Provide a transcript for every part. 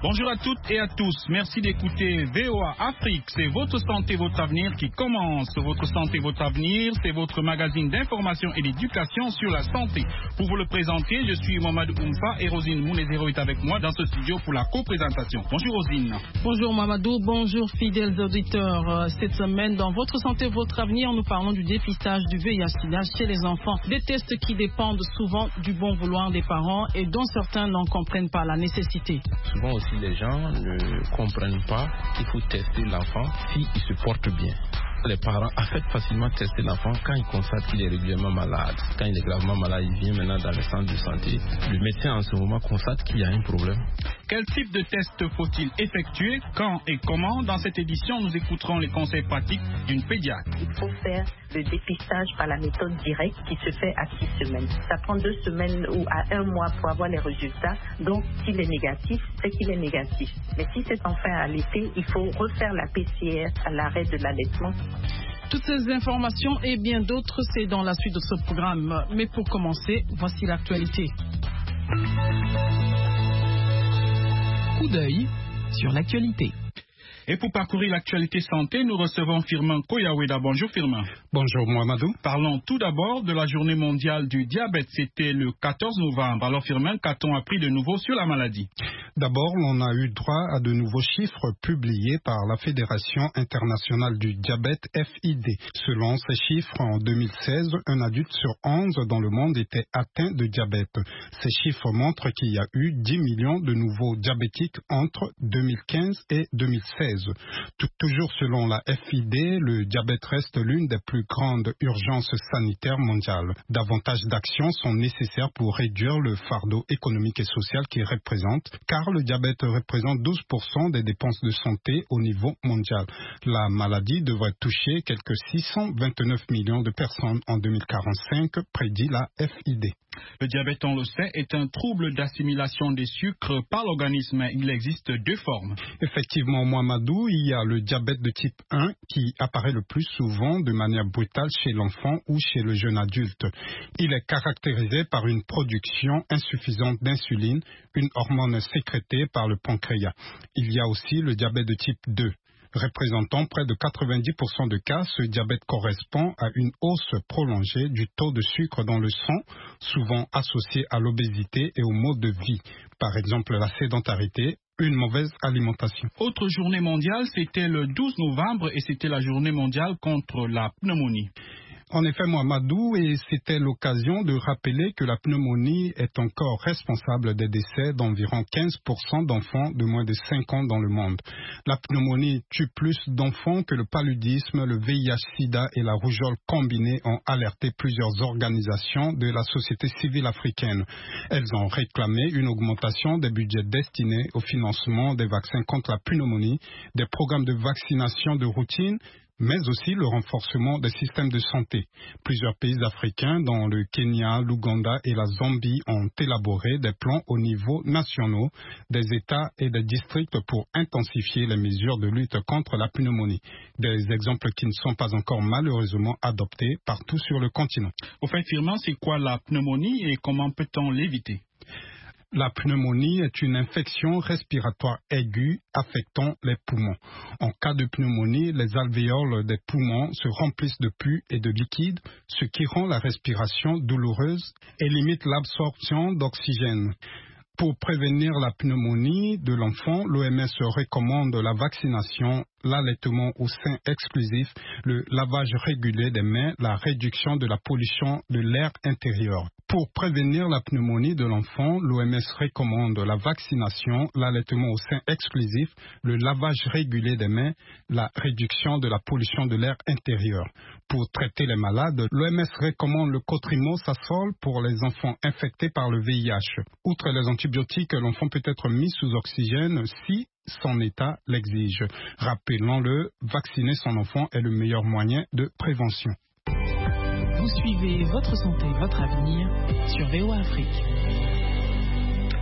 Bonjour à toutes et à tous. Merci d'écouter VOA Afrique. C'est votre santé, votre avenir qui commence. Votre santé, votre avenir, c'est votre magazine d'information et d'éducation sur la santé. Pour vous le présenter, je suis Mamadou Oumfa et Rosine Mounezero est avec moi dans ce studio pour la co-présentation. Bonjour Rosine. Bonjour Mamadou, bonjour fidèles auditeurs. Cette semaine, dans votre santé, votre avenir, nous parlons du dépistage du VIH/SIDA chez les enfants. Des tests qui dépendent souvent du bon vouloir des parents et dont certains n'en comprennent pas la nécessité. Souvent aussi, les gens ne comprennent pas qu'il faut tester l'enfant s'il se porte bien. Les parents affectent facilement tester l'enfant quand ils constatent qu'il est régulièrement malade. Quand il est gravement malade, il vient maintenant dans le centre de santé. Le médecin en ce moment constate qu'il y a un problème. Quel type de test faut-il effectuer, quand et comment? Dans cette édition, nous écouterons les conseils pratiques d'une pédiatre. Il faut faire le dépistage par la méthode directe qui se fait à 6 semaines. Ça prend 2 semaines ou à 1 mois pour avoir les résultats. Donc, s'il est négatif, c'est qu'il est négatif. Mais si cet enfant est allaité, il faut refaire la PCR à l'arrêt de l'allaitement. Toutes ces informations et bien d'autres, c'est dans la suite de ce programme. Mais pour commencer, voici l'actualité. Coup d'œil sur l'actualité. Et pour parcourir l'actualité santé, nous recevons Firmin Koyaweda. Bonjour Firmin. Bonjour Mohamedou. Parlons tout d'abord de la journée mondiale du diabète. C'était le 14 novembre. Alors Firmin, qu'a-t-on appris de nouveau sur la maladie? D'abord, on a eu droit à de nouveaux chiffres publiés par la Fédération internationale du diabète FID. Selon ces chiffres, en 2016, un adulte sur 11 dans le monde était atteint de diabète. Ces chiffres montrent qu'il y a eu 10 millions de nouveaux diabétiques entre 2015 et 2016. Toujours selon la FID, le diabète reste l'une des plus grandes urgences sanitaires mondiales. Davantage d'actions sont nécessaires pour réduire le fardeau économique et social qu'il représente, car le diabète représente 12% des dépenses de santé au niveau mondial. La maladie devrait toucher quelques 629 millions de personnes en 2045, prédit la FID. Le diabète, on le sait, est un trouble d'assimilation des sucres par l'organisme. Il existe 2 formes. Effectivement, Mohamedou, il y a le diabète de type 1 qui apparaît le plus souvent de manière brutale chez l'enfant ou chez le jeune adulte. Il est caractérisé par une production insuffisante d'insuline, une hormone sécrétée par le pancréas. Il y a aussi le diabète de type 2. Représentant près de 90% de cas, ce diabète correspond à une hausse prolongée du taux de sucre dans le sang, souvent associé à l'obésité et au mode de vie. Par exemple, la sédentarité, une mauvaise alimentation. Autre journée mondiale, c'était le 12 novembre et c'était la journée mondiale contre la pneumonie. En effet, Mohamedou, et c'était l'occasion de rappeler que la pneumonie est encore responsable des décès d'environ 15% d'enfants de moins de 5 ans dans le monde. La pneumonie tue plus d'enfants que le paludisme, le VIH/SIDA et la rougeole combinés ont alerté plusieurs organisations de la société civile africaine. Elles ont réclamé une augmentation des budgets destinés au financement des vaccins contre la pneumonie, des programmes de vaccination de routine, mais aussi le renforcement des systèmes de santé. Plusieurs pays africains, dont le Kenya, l'Ouganda et la Zambie, ont élaboré des plans au niveau national des États et des districts pour intensifier les mesures de lutte contre la pneumonie. Des exemples qui ne sont pas encore malheureusement adoptés partout sur le continent. Au fait, Firmin, c'est quoi la pneumonie et comment peut-on l'éviter? La pneumonie est une infection respiratoire aiguë affectant les poumons. En cas de pneumonie, les alvéoles des poumons se remplissent de pus et de liquide, ce qui rend la respiration douloureuse et limite l'absorption d'oxygène. Pour prévenir la pneumonie de l'enfant, l'OMS recommande la vaccination, l'allaitement au sein exclusif, le lavage régulier des mains, la réduction de la pollution de l'air intérieur. Pour prévenir la pneumonie de l'enfant, l'OMS recommande la vaccination, l'allaitement au sein exclusif, le lavage régulier des mains, la réduction de la pollution de l'air intérieur. Pour traiter les malades, l'OMS recommande le cotrimosasol pour les enfants infectés par le VIH. Outre les antibiotiques, l'enfant peut être mis sous oxygène si son état l'exige. Rappelons-le, vacciner son enfant est le meilleur moyen de prévention. Vous suivez votre santé, votre avenir sur VOA Afrique.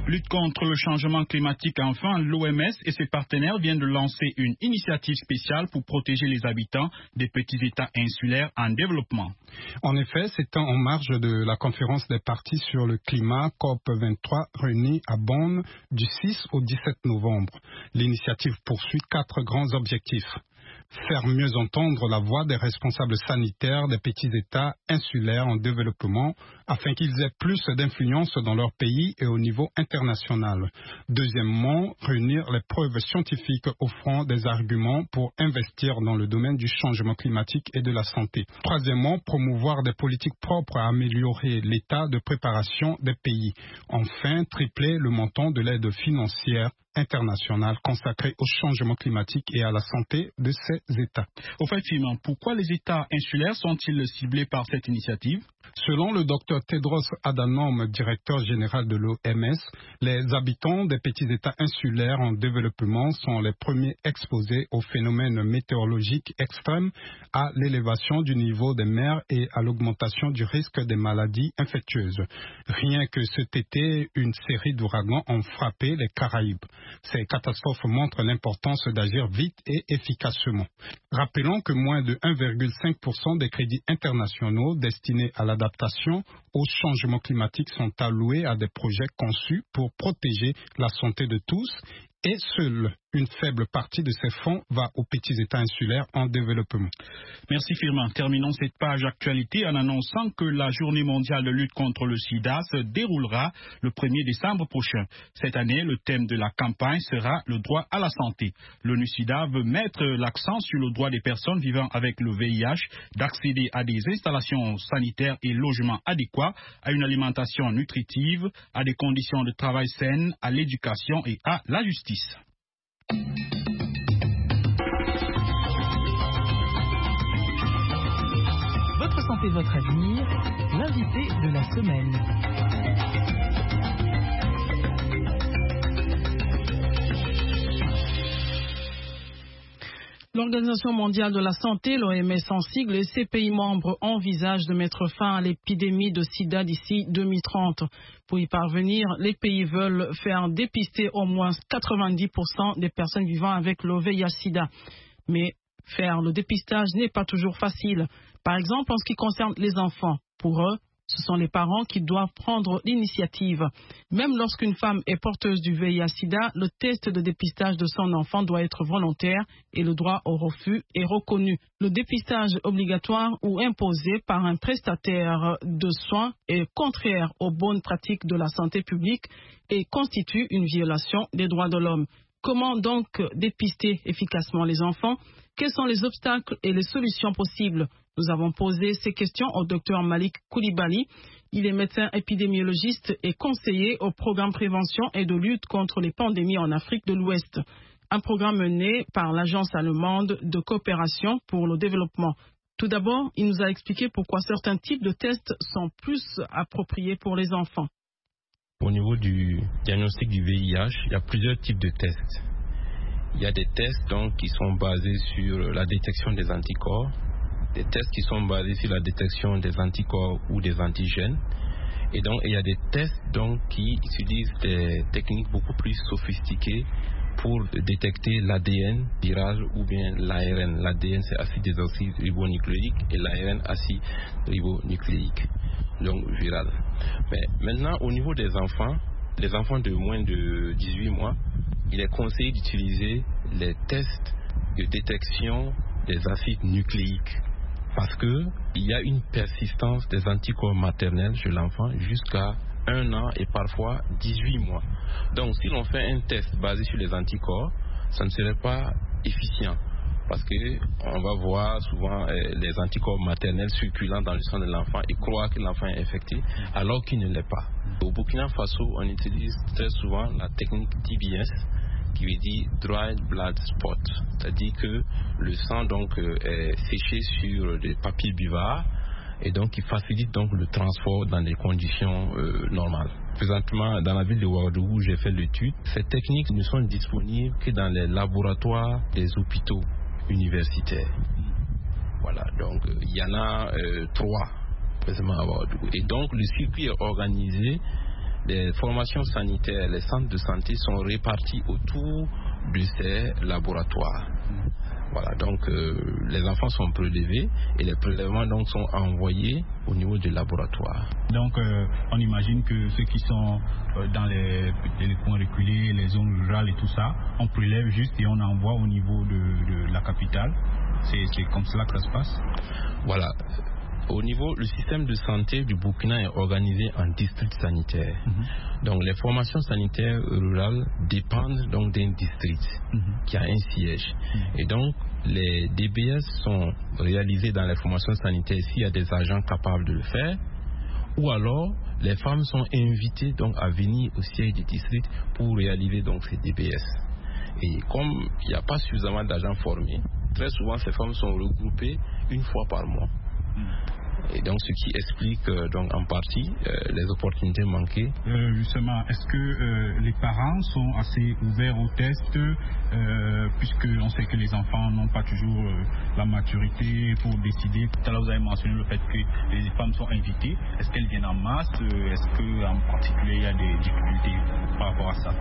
Lutte contre le changement climatique, enfin, l'OMS et ses partenaires viennent de lancer une initiative spéciale pour protéger les habitants des petits États insulaires en développement. En effet, c'est en marge de la conférence des parties sur le climat COP23 réunie à Bonn du 6 au 17 novembre. L'initiative poursuit 4 grands objectifs. Faire mieux entendre la voix des responsables sanitaires des petits États insulaires en développement afin qu'ils aient plus d'influence dans leur pays et au niveau international. Deuxièmement, réunir les preuves scientifiques offrant des arguments pour investir dans le domaine du changement climatique et de la santé. Troisièmement, promouvoir des politiques propres à améliorer l'état de préparation des pays. Enfin, tripler le montant de l'aide financière internationale consacrée au changement climatique et à la santé de ces États. Au fait, Firmin, pourquoi les États insulaires sont-ils ciblés par cette initiative? Selon le Dr Tedros Adhanom, directeur général de l'OMS, les habitants des petits États insulaires en développement sont les premiers exposés aux phénomènes météorologiques extrêmes, à l'élévation du niveau des mers et à l'augmentation du risque des maladies infectieuses. Rien que cet été, une série d'ouragans ont frappé les Caraïbes. Ces catastrophes montrent l'importance d'agir vite et efficacement. Rappelons que moins de 1,5% des crédits internationaux destinés à l'adaptation au changement climatique sont alloués à des projets conçus pour protéger la santé de tous et seule une faible partie de ces fonds va aux petits États insulaires en développement. Merci Firmin. Terminons cette page actualité en annonçant que la Journée mondiale de lutte contre le sida se déroulera le 1er décembre prochain. Cette année, le thème de la campagne sera le droit à la santé. L'ONU-SIDA veut mettre l'accent sur le droit des personnes vivant avec le VIH d'accéder à des installations sanitaires et logements adéquats, à une alimentation nutritive, à des conditions de travail saines, à l'éducation et à la justice. Votre santé, votre avenir, l'invité de la semaine. L'Organisation mondiale de la santé, l'OMS en sigle, et ses pays membres envisagent de mettre fin à l'épidémie de sida d'ici 2030. Pour y parvenir, les pays veulent faire dépister au moins 90% des personnes vivant avec le VIH-Sida. Mais faire le dépistage n'est pas toujours facile. Par exemple, en ce qui concerne les enfants, pour eux, ce sont les parents qui doivent prendre l'initiative. Même lorsqu'une femme est porteuse du VIH-Sida, le test de dépistage de son enfant doit être volontaire et le droit au refus est reconnu. Le dépistage obligatoire ou imposé par un prestataire de soins est contraire aux bonnes pratiques de la santé publique et constitue une violation des droits de l'homme. Comment donc dépister efficacement les enfants? Quels sont les obstacles et les solutions possibles? Nous avons posé ces questions au Dr Malik Koulibaly. Il est médecin épidémiologiste et conseiller au programme prévention et de lutte contre les pandémies en Afrique de l'Ouest. Un programme mené par l'Agence allemande de coopération pour le développement. Tout d'abord, il nous a expliqué pourquoi certains types de tests sont plus appropriés pour les enfants. Au niveau du diagnostic du VIH, il y a plusieurs types de tests. Il y a des tests donc, qui sont basés sur la détection des anticorps, des tests qui sont basés sur la détection des anticorps ou des antigènes. Et donc, il y a des tests donc, qui utilisent des techniques beaucoup plus sophistiquées pour détecter l'ADN viral ou bien l'ARN. L'ADN, c'est acide désoxyribonucléique et l'ARN, acide ribonucléique, donc viral. Mais maintenant, au niveau des enfants, les enfants de moins de 18 mois, il est conseillé d'utiliser les tests de détection des acides nucléiques parce qu'il y a une persistance des anticorps maternels chez l'enfant jusqu'à 1 an et parfois 18 mois. Donc si l'on fait un test basé sur les anticorps, ça ne serait pas efficient parce qu'on va voir souvent les anticorps maternels circulant dans le sang de l'enfant et croire que l'enfant est infecté alors qu'il ne l'est pas. Au Burkina Faso, on utilise très souvent la technique DBS qui veut dire Dried Blood Spot, c'est-à-dire que le sang donc est séché sur des papiers buvards et donc qui facilite donc le transport dans des conditions normales. Présentement, dans la ville de Ouagadougou où j'ai fait l'étude, ces techniques ne sont disponibles que dans les laboratoires des hôpitaux universitaires. Voilà, donc il y en a 3 précisément à Ouagadougou. Et donc le circuit est organisé les formations sanitaires, les centres de santé sont répartis autour de ces laboratoires. Voilà, donc les enfants sont prélevés et les prélèvements donc sont envoyés au niveau du laboratoire. Donc on imagine que ceux qui sont dans les coins reculés, les zones rurales et tout ça, on prélève juste et on envoie au niveau de la capitale. C'est comme cela que ça se passe? Voilà. Au niveau, le système de santé du Burkina est organisé en districts sanitaires. Donc les formations sanitaires rurales dépendent donc d'un district qui a un siège. Et donc les DBS sont réalisés dans les formations sanitaires s'il y a des agents capables de le faire, ou alors les femmes sont invitées donc à venir au siège du district pour réaliser donc ces DBS. Et comme il n'y a pas suffisamment d'agents formés, très souvent ces femmes sont regroupées une fois par mois. Et donc ce qui explique donc en partie les opportunités manquées. Justement, est-ce que les parents sont assez ouverts aux tests, puisque on sait que les enfants n'ont pas toujours la maturité pour décider? Tout à l'heure vous avez mentionné le fait que les femmes sont invitées. Est-ce qu'elles viennent en masse? Est-ce qu'en particulier il y a des difficultés par rapport à ça?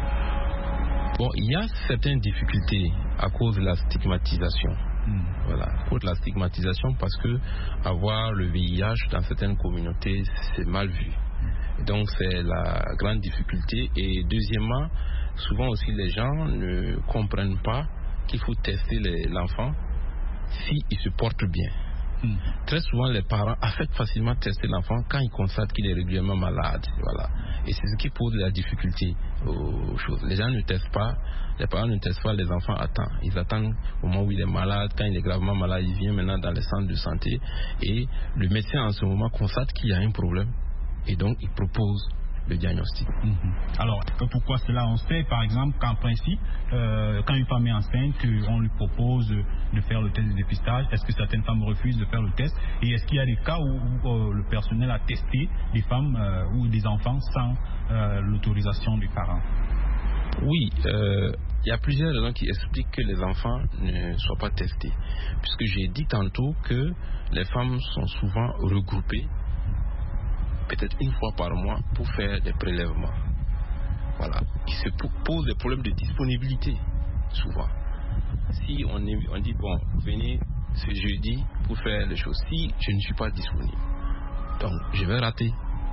Bon, il y a certaines difficultés à cause de la stigmatisation. Voilà, pour la stigmatisation, parce que avoir le VIH dans certaines communautés, c'est mal vu. Donc c'est la grande difficulté. Et deuxièmement, souvent aussi les gens ne comprennent pas qu'il faut tester l'enfant s'il se porte bien. Très souvent, les parents affectent facilement tester l'enfant quand ils constatent qu'il est régulièrement malade. Voilà. Et c'est ce qui pose la difficulté aux choses. Les gens ne testent pas, les parents ne testent pas les enfants à temps. Ils attendent au moment où il est malade. Quand il est gravement malade, il vient maintenant dans les centres de santé. Et le médecin, en ce moment, constate qu'il y a un problème. Et donc, il propose le diagnostic. Alors, pourquoi cela? On sait, par exemple, qu'en principe, quand une femme est enceinte, on lui propose de faire le test de dépistage. Est-ce que certaines femmes refusent de faire le test? Et est-ce qu'il y a des cas où le personnel a testé des femmes ou des enfants sans l'autorisation des parents? Oui, il y a plusieurs raisons qui expliquent que les enfants ne soient pas testés. Puisque j'ai dit tantôt que les femmes sont souvent regroupées peut-être une fois par mois pour faire des prélèvements. Voilà. Il se pose des problèmes de disponibilité souvent. Si on dit bon, venez ce jeudi pour faire les choses, si je ne suis pas disponible, donc je vais rater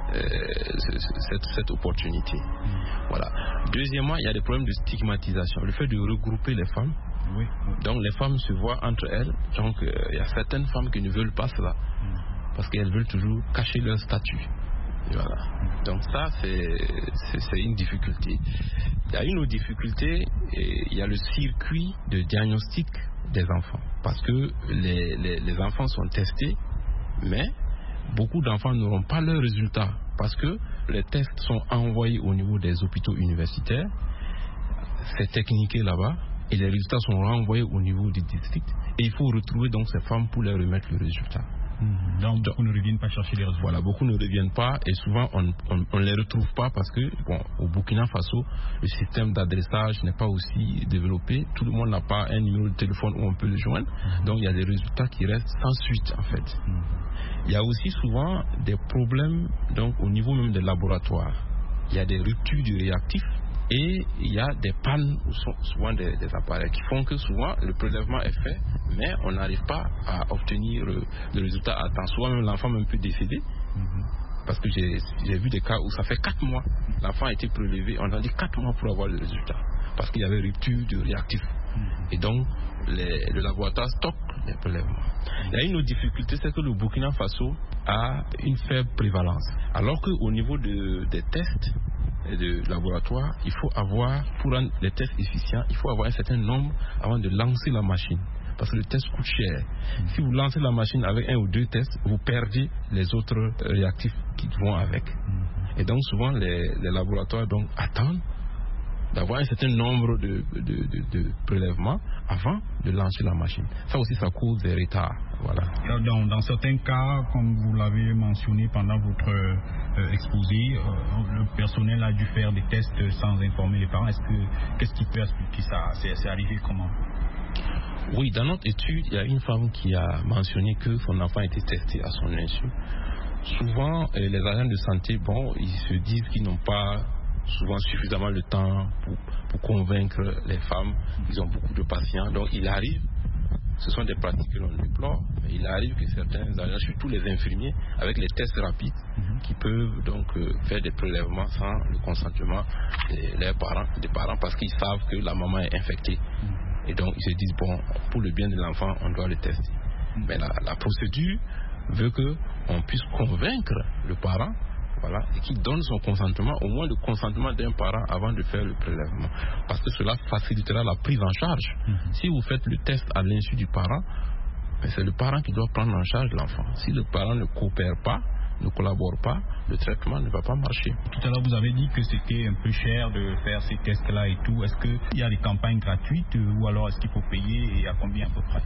cette opportunité. Voilà. Deuxièmement, il y a des problèmes de stigmatisation, le fait de regrouper les femmes. Donc les femmes se voient entre elles. Donc il y a certaines femmes qui ne veulent pas cela parce qu'elles veulent toujours cacher leur statut. Voilà. Donc ça, c'est une difficulté. Il y a une autre difficulté, il y a le circuit de diagnostic des enfants. Parce que les enfants sont testés, mais beaucoup d'enfants n'auront pas leurs résultats. Parce que les tests sont envoyés au niveau des hôpitaux universitaires, c'est techniqué là-bas, et les résultats sont renvoyés au niveau du district. Et il faut retrouver donc ces femmes pour leur remettre le résultat. Donc beaucoup ne reviennent pas chercher les résultats. Voilà, beaucoup ne reviennent pas et souvent on ne les retrouve pas parce que bon, au Burkina Faso, le système d'adressage n'est pas aussi développé. Tout le monde n'a pas un numéro de téléphone où on peut le joindre. Donc il y a des résultats qui restent sans suite en fait. Il y a aussi souvent des problèmes donc au niveau même des laboratoires. Il y a des ruptures du réactif. Et il y a des pannes, souvent des appareils, qui font que souvent le prélèvement est fait, mais on n'arrive pas à obtenir le résultat à temps. Souvent même l'enfant même peut décéder, parce que j'ai vu des cas où ça fait 4 mois, l'enfant a été prélevé, on a dit 4 mois pour avoir le résultat, parce qu'il y avait rupture de réactif. Et donc le laboratoire stocke les prélèvements. Il y a une autre difficulté, c'est que le Burkina Faso a une faible prévalence, alors qu'au niveau des tests, de laboratoire, il faut avoir, pour rendre les tests efficients, il faut avoir un certain nombre avant de lancer la machine. Parce que le test coûte cher. Si vous lancez la machine avec 1 ou 2 tests, vous perdez les autres réactifs qui vont avec. Et donc souvent les laboratoires donc attendent d'avoir un certain nombre de prélèvements avant de lancer la machine. Ça aussi, ça cause des retards. Voilà. Dans certains cas, comme vous l'avez mentionné pendant votre exposé, le personnel a dû faire des tests sans informer les parents. Qu'est-ce qui peut expliquer ça? C'est arrivé comment? Oui, dans notre étude, il y a une femme qui a mentionné que son enfant a été testé à son insu. souvent, les agents de santé, ils se disent qu'ils n'ont pas souvent suffisamment le temps pour convaincre les femmes. Ils ont beaucoup de patients. Donc, il arrive, ce sont des pratiques que l'on déplore, mais il arrive que certains agents, surtout les infirmiers, avec les tests rapides, qui peuvent donc faire des prélèvements sans le consentement des parents parce qu'ils savent que la maman est infectée. Et donc, ils se disent, pour le bien de l'enfant, on doit le tester. Mais la procédure veut qu'on puisse convaincre le parent, et qu'il donne son consentement, au moins le consentement d'un parent avant de faire le prélèvement. Parce que cela facilitera la prise en charge. Si vous faites le test à l'insu du parent, c'est le parent qui doit prendre en charge l'enfant. Si le parent ne coopère pas, ne collabore pas, le traitement ne va pas marcher. Tout à l'heure, vous avez dit que c'était un peu cher de faire ces tests-là et tout. Est-ce qu'il y a des campagnes gratuites ou alors est-ce qu'il faut payer et à combien à peu près?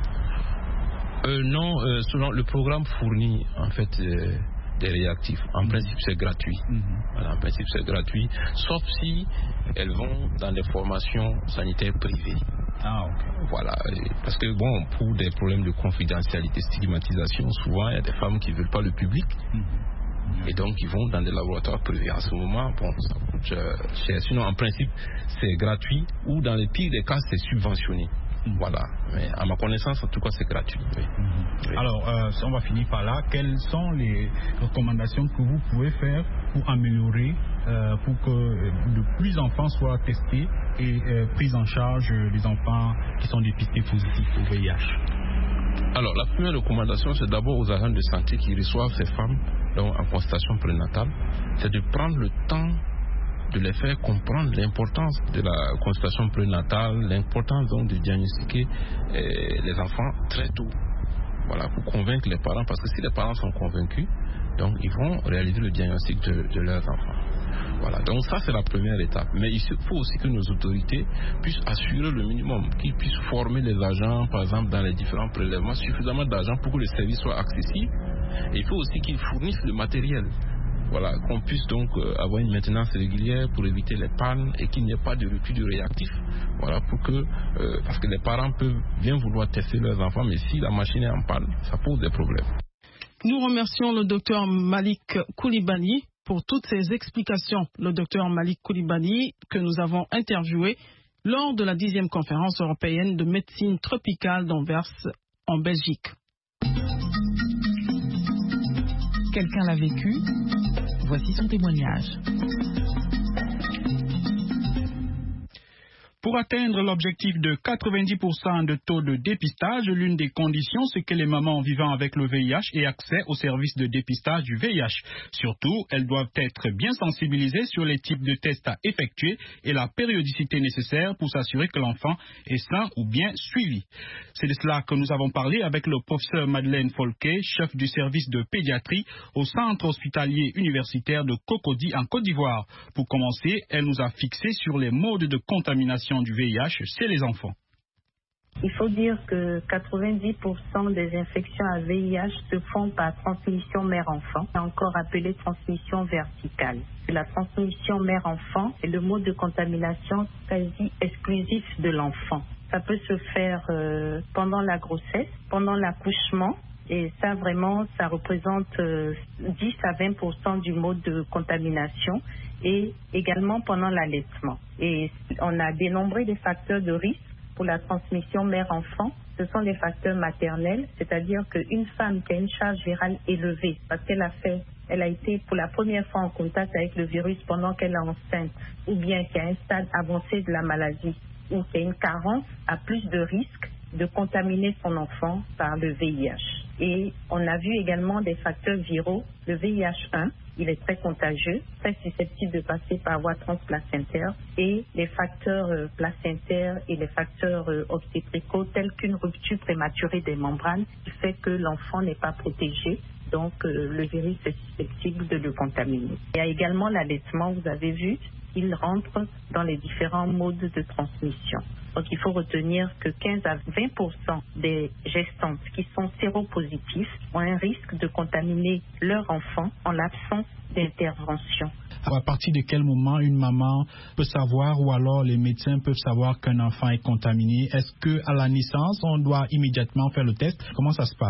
Non, selon le programme fournit en fait des réactifs. En principe, c'est gratuit. En principe, c'est gratuit, sauf si elles vont dans des formations sanitaires privées. Voilà, parce que pour des problèmes de confidentialité, stigmatisation, souvent il y a des femmes qui ne veulent pas le public. Et donc ils vont dans des laboratoires privés. En ce moment, ça coûte cher. Sinon, en principe, c'est gratuit ou dans les pires des cas, c'est subventionné. Voilà, mais à ma connaissance, en tout cas, c'est gratuit. Oui. Alors, on va finir par là. Quelles sont les recommandations que vous pouvez faire pour améliorer, pour que de plus d'enfants soient testés et pris en charge des enfants qui sont dépistés positifs au VIH? Alors, la première recommandation, c'est d'abord aux agents de santé qui reçoivent ces femmes en consultation prénatale, c'est de prendre le temps de les faire comprendre l'importance de la consultation prénatale, l'importance donc de diagnostiquer les enfants très tôt. Voilà, pour convaincre les parents, parce que si les parents sont convaincus, donc ils vont réaliser le diagnostic de leurs enfants. Voilà, donc ça c'est la première étape. Mais il faut aussi que nos autorités puissent assurer le minimum, qu'ils puissent former les agents, par exemple dans les différents prélèvements, suffisamment d'argent pour que le service soit accessible. Et il faut aussi qu'ils fournissent le matériel. Voilà, qu'on puisse donc avoir une maintenance régulière pour éviter les pannes et qu'il n'y ait pas de rupture de réactif. Voilà, parce que les parents peuvent bien vouloir tester leurs enfants, mais si la machine est en panne, ça pose des problèmes. Nous remercions le docteur Malik Coulibaly pour toutes ces explications. Le docteur Malik Coulibaly que nous avons interviewé lors de la 10e conférence européenne de médecine tropicale d'Anvers en Belgique. Quelqu'un l'a vécu. Voici son témoignage. Pour atteindre l'objectif de 90% de taux de dépistage, l'une des conditions, c'est que les mamans vivant avec le VIH aient accès aux services de dépistage du VIH. Surtout, elles doivent être bien sensibilisées sur les types de tests à effectuer et la périodicité nécessaire pour s'assurer que l'enfant est sain ou bien suivi. C'est de cela que nous avons parlé avec le professeur Madeleine Folquet, chef du service de pédiatrie au centre hospitalier universitaire de Cocody en Côte d'Ivoire. Pour commencer, elle nous a fixé sur les modes de contamination du VIH chez les enfants. Il faut dire que 90% des infections à VIH se font par transmission mère-enfant, encore appelée transmission verticale. La transmission mère-enfant est le mode de contamination quasi exclusif de l'enfant. Ça peut se faire pendant la grossesse, pendant l'accouchement, et ça vraiment, ça représente 10 à 20% du mode de contamination, et également pendant l'allaitement. Et on a dénombré des facteurs de risque pour la transmission mère-enfant. Ce sont les facteurs maternels, c'est-à-dire qu'une femme qui a une charge virale élevée, parce elle a été pour la première fois en contact avec le virus pendant qu'elle est enceinte, ou bien qui a un stade avancé de la maladie, ou qui a une carence, a plus de risques de contaminer son enfant par le VIH. Et on a vu également des facteurs viraux, le VIH1, il est très contagieux, très susceptible de passer par voie transplacentaire, et les facteurs placentaires et les facteurs obstétricaux tels qu'une rupture prématurée des membranes qui fait que l'enfant n'est pas protégé, donc le virus est susceptible de le contaminer. Il y a également l'allaitement, vous avez vu, il rentre dans les différents modes de transmission. Donc il faut retenir que 15 à 20% des gestantes qui sont séropositifs ont un risque de contaminer leur enfant en l'absence d'intervention. À partir de quel moment une maman peut savoir ou alors les médecins peuvent savoir qu'un enfant est contaminé? Est-ce qu'à la naissance, on doit immédiatement faire le test? Comment ça se passe?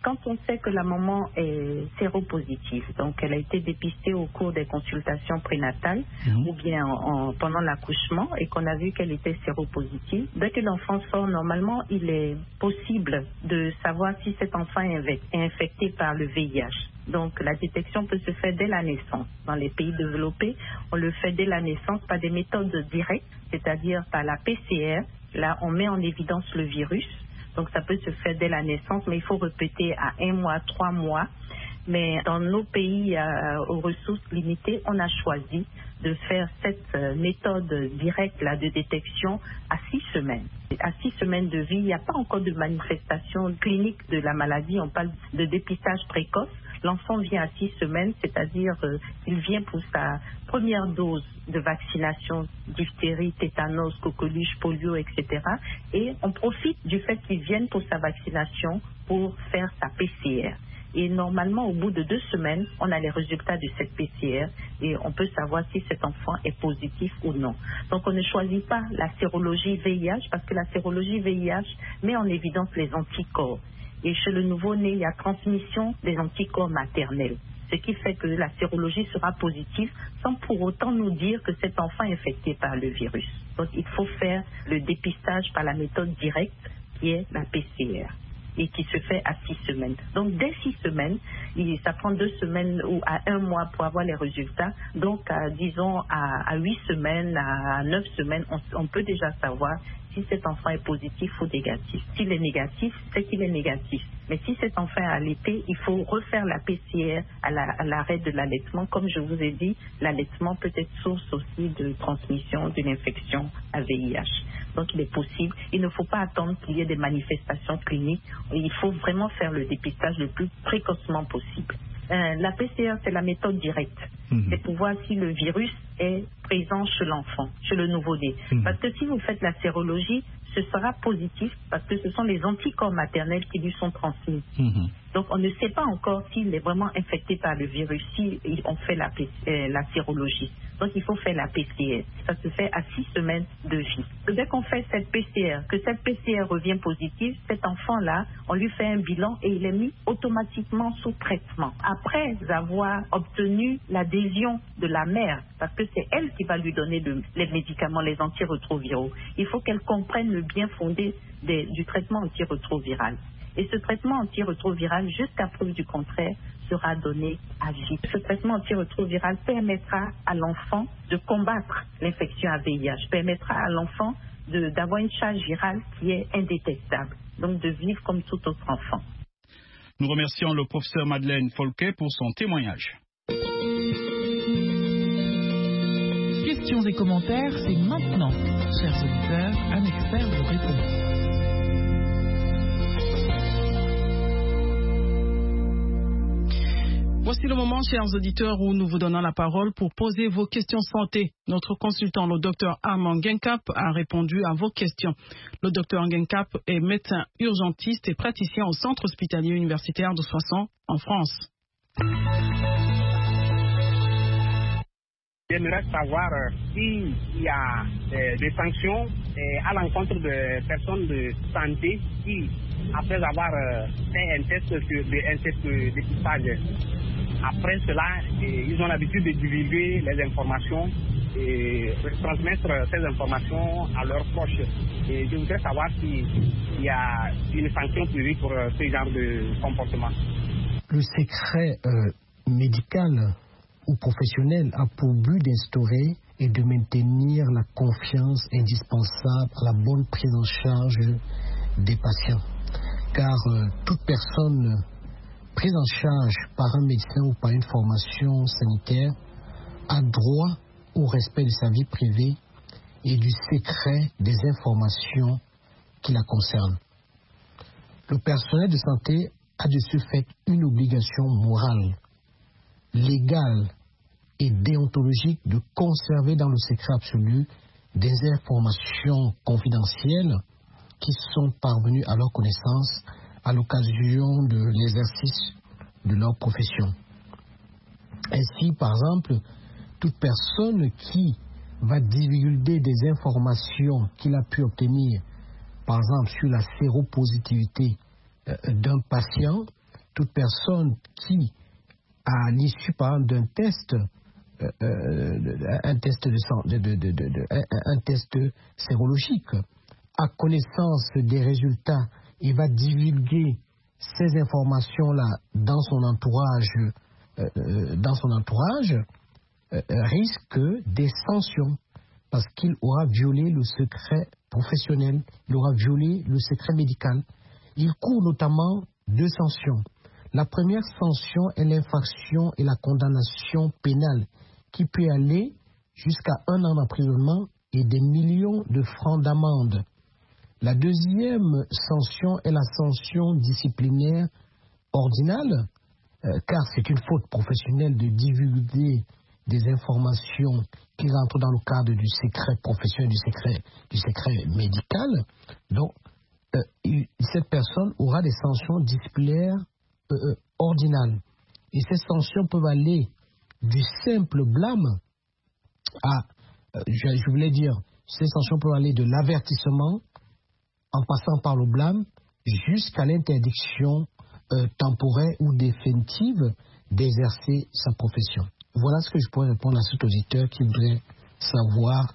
Quand on sait que la maman est séropositive, donc elle a été dépistée au cours des consultations prénatales ou bien pendant l'accouchement et qu'on a vu qu'elle était séropositive, dès que l'enfant sort, normalement, il est possible de savoir si cet enfant est infecté par le VIH. Donc la détection peut se faire dès la naissance. Dans les pays développés, on le fait dès la naissance par des méthodes directes, c'est-à-dire par la PCR. Là, on met en évidence le virus. Donc ça peut se faire dès la naissance, mais il faut répéter à 1 mois, 3 mois. Mais dans nos pays aux ressources limitées, on a choisi de faire cette méthode directe là, de détection à 6 semaines. À 6 semaines de vie, il n'y a pas encore de manifestation clinique de la maladie. On parle de dépistage précoce. L'enfant vient à 6 semaines, c'est-à-dire il vient pour sa première dose de vaccination, diphtérie, tétanos, coqueluche, polio, etc. Et on profite du fait qu'il vienne pour sa vaccination pour faire sa PCR. Et normalement, au bout de 2 semaines, on a les résultats de cette PCR et on peut savoir si cet enfant est positif ou non. Donc on ne choisit pas la sérologie VIH parce que la sérologie VIH met en évidence les anticorps. Et chez le nouveau-né, il y a transmission des anticorps maternels. Ce qui fait que la sérologie sera positive sans pour autant nous dire que cet enfant est infecté par le virus. Donc il faut faire le dépistage par la méthode directe qui est la PCR et qui se fait à 6 semaines. Donc dès 6 semaines, ça prend 2 semaines ou à 1 mois pour avoir les résultats. Donc disons à 8 semaines, à 9 semaines, on peut déjà savoir si cet enfant est positif ou négatif. S'il est négatif, c'est qu'il est négatif. Mais si cet enfant est allaité, il faut refaire la PCR à l'arrêt de l'allaitement. Comme je vous ai dit, l'allaitement peut être source aussi de transmission d'une infection à VIH. Donc il est possible. Il ne faut pas attendre qu'il y ait des manifestations cliniques. Il faut vraiment faire le dépistage le plus précocement possible. La PCR, c'est la méthode directe. C'est pour voir si le virus est présent chez l'enfant, chez le nouveau-né. Parce que si vous faites la sérologie, ce sera positif parce que ce sont les anticorps maternels qui lui sont transmis. Donc on ne sait pas encore s'il est vraiment infecté par le virus si on fait la sérologie. Donc il faut faire la PCR. Ça se fait à 6 semaines de vie. Dès qu'on fait cette PCR, que cette PCR revient positive, cet enfant-là, on lui fait un bilan et il est mis automatiquement sous traitement. Après avoir obtenu l'adhésion de la mère, parce que c'est elle qui va lui donner les médicaments, les antirétroviraux. Il faut qu'elle comprenne le bien fondé du traitement antirétroviral. Et ce traitement antirétroviral, jusqu'à preuve du contraire, sera donné à vie. Ce traitement antirétroviral permettra à l'enfant de combattre l'infection à VIH, permettra à l'enfant d'avoir une charge virale qui est indétectable, donc de vivre comme tout autre enfant. Nous remercions le professeur Madeleine Folquet pour son témoignage. Questions et commentaires, c'est maintenant. Chers auditeurs, un expert vous répond. Voici le moment, chers auditeurs, où nous vous donnons la parole pour poser vos questions santé. Notre consultant, le docteur Armand Genkap, a répondu à vos questions. Le docteur Genkap est médecin urgentiste et praticien au centre hospitalier universitaire de Soissons, en France. J'aimerais savoir s'il y a des sanctions à l'encontre de personnes de santé qui, après avoir fait un test de dépistage, après cela, ils ont l'habitude de divulguer les informations et de transmettre ces informations à leurs proches. Et je voudrais savoir s'il y a une sanction prévue pour ce genre de comportement. Le secret médical ou professionnel a pour but d'instaurer et de maintenir la confiance indispensable à la bonne prise en charge des patients. Car toute personne prise en charge par un médecin ou par une formation sanitaire a droit au respect de sa vie privée et du secret des informations qui la concernent. Le personnel de santé a de ce fait une obligation morale, légale et déontologique de conserver dans le secret absolu des informations confidentielles qui sont parvenues à leur connaissance à l'occasion de l'exercice de leur profession. Ainsi, par exemple, toute personne qui va divulguer des informations qu'il a pu obtenir, par exemple sur la séropositivité d'un patient, toute personne qui, à l'issue par exemple d'un test, un test sérologique, a connaissance des résultats et va divulguer ces informations-là dans son entourage, risque des sanctions parce qu'il aura violé le secret professionnel, il aura violé le secret médical. Il court notamment 2 sanctions. La première sanction est l'infraction et la condamnation pénale qui peut aller jusqu'à 1 an d'emprisonnement et des millions de francs d'amende. La deuxième sanction est la sanction disciplinaire ordinale, car c'est une faute professionnelle de divulguer des informations qui rentrent dans le cadre du secret professionnel, du secret médical. Donc, cette personne aura des sanctions disciplinaires ordinales. Et ces sanctions peuvent aller du simple blâme à, je voulais dire, ces sanctions peuvent aller de l'avertissement en passant par le blâme jusqu'à l'interdiction temporaire ou définitive d'exercer sa profession. Voilà ce que je pourrais répondre à cet auditeur qui voudrait savoir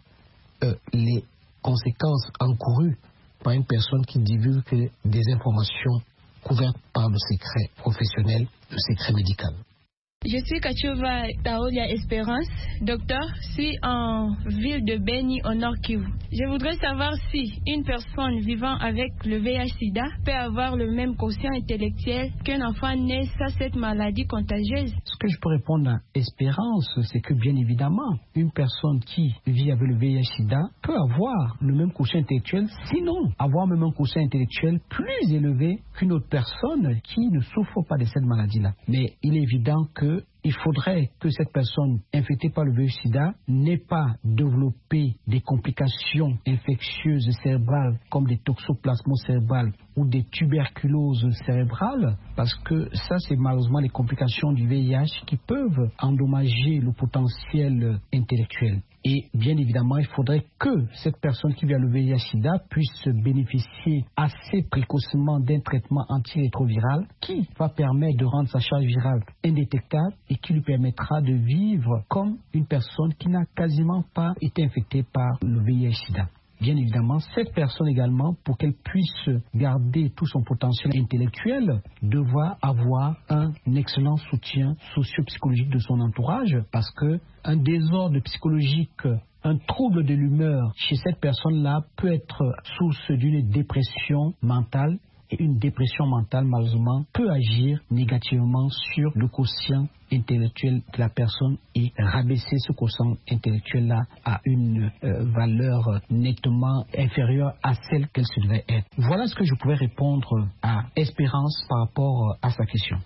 les conséquences encourues par une personne qui divulgue des informations couvertes par le secret professionnel, le secret médical. Je suis Kachova Taolia Espérance, docteur, suis en ville de Beni au Nord Kivu. Je voudrais savoir si une personne vivant avec le VIH-Sida peut avoir le même quotient intellectuel qu'un enfant né sans cette maladie contagieuse. Ce que je peux répondre à Espérance, c'est que bien évidemment, une personne qui vit avec le VIH-Sida peut avoir le même quotient intellectuel, sinon avoir même un quotient intellectuel plus élevé qu'une autre personne qui ne souffre pas de cette maladie-là. Mais il est évident qu'il faudrait que cette personne infectée par le VIH-Sida n'ait pas développé des complications infectieuses cérébrales comme des toxoplasmoses cérébrales ou des tuberculoses cérébrales, parce que ça, c'est malheureusement les complications du VIH qui peuvent endommager le potentiel intellectuel. Et bien évidemment, il faudrait que cette personne qui vit le VIH-Sida puisse bénéficier assez précocement d'un traitement antirétroviral qui va permettre de rendre sa charge virale indétectable et qui lui permettra de vivre comme une personne qui n'a quasiment pas été infectée par le VIH-Sida. Bien évidemment, cette personne également, pour qu'elle puisse garder tout son potentiel intellectuel, devra avoir un excellent soutien socio-psychologique de son entourage, parce que un désordre psychologique, un trouble de l'humeur chez cette personne-là peut être source d'une dépression mentale. Et une dépression mentale, malheureusement, peut agir négativement sur le quotient intellectuel de la personne et rabaisser ce quotient intellectuel-là à une valeur nettement inférieure à celle qu'elle se devait être. Voilà ce que je pouvais répondre à Espérance par rapport à sa question.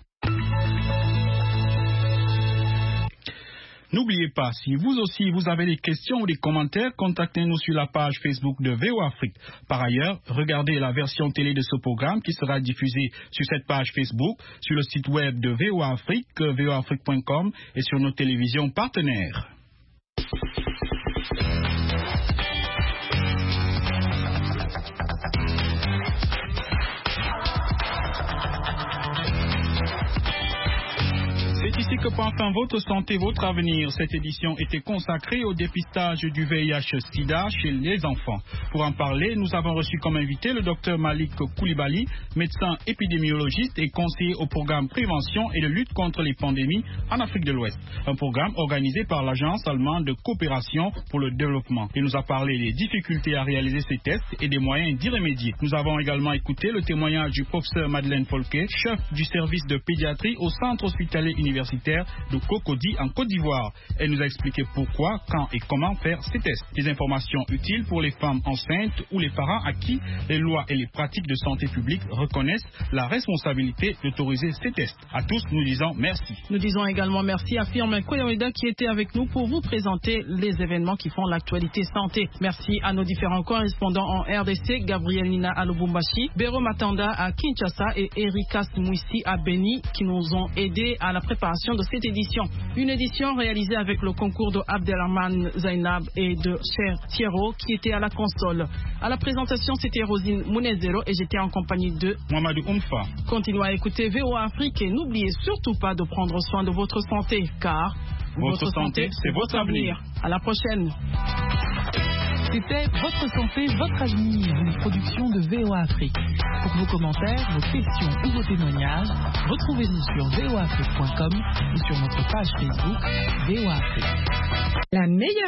N'oubliez pas, si vous aussi vous avez des questions ou des commentaires, contactez-nous sur la page Facebook de VOA Afrique. Par ailleurs, regardez la version télé de ce programme qui sera diffusée sur cette page Facebook, sur le site web de VOA Afrique, voaafrique.com et sur nos télévisions partenaires. C'est ici que prend fin votre santé, votre avenir. Cette édition était consacrée au dépistage du VIH-Sida chez les enfants. Pour en parler, nous avons reçu comme invité le docteur Malik Koulibaly, médecin épidémiologiste et conseiller au programme Prévention et de lutte contre les pandémies en Afrique de l'Ouest. Un programme organisé par l'Agence allemande de coopération pour le développement. Il nous a parlé des difficultés à réaliser ces tests et des moyens d'y remédier. Nous avons également écouté le témoignage du professeur Madeleine Folquet, chef du service de pédiatrie au centre hospitalier universitaire de Cocody en Côte d'Ivoire. Elle nous a expliqué pourquoi, quand et comment faire ces tests. Des informations utiles pour les femmes enceintes ou les parents à qui les lois et les pratiques de santé publique reconnaissent la responsabilité d'autoriser ces tests. À tous, nous disons merci. Nous disons également merci à Firmin Koyorida qui était avec nous pour vous présenter les événements qui font l'actualité santé. Merci à nos différents correspondants en RDC, Gabriel Nina à Lubumbashi, Béro Matanda à Kinshasa et Erika Smouissi à Beni qui nous ont aidés à la préparation de cette cette édition. Une édition réalisée avec le concours de Abdelrahman Zainab et de Cher Thierro qui était à la console. À la présentation, c'était Rosine Mounezero et j'étais en compagnie de Mamadou Oumfa. Continuez à écouter VOA Afrique et n'oubliez surtout pas de prendre soin de votre santé car votre santé, c'est votre avenir. À la prochaine. C'était Votre santé, votre avenir, une production de VOA Afrique. Pour vos commentaires, vos questions ou vos témoignages, retrouvez-nous sur voaafrique.com ou sur notre page Facebook VOA Afrique. La meilleure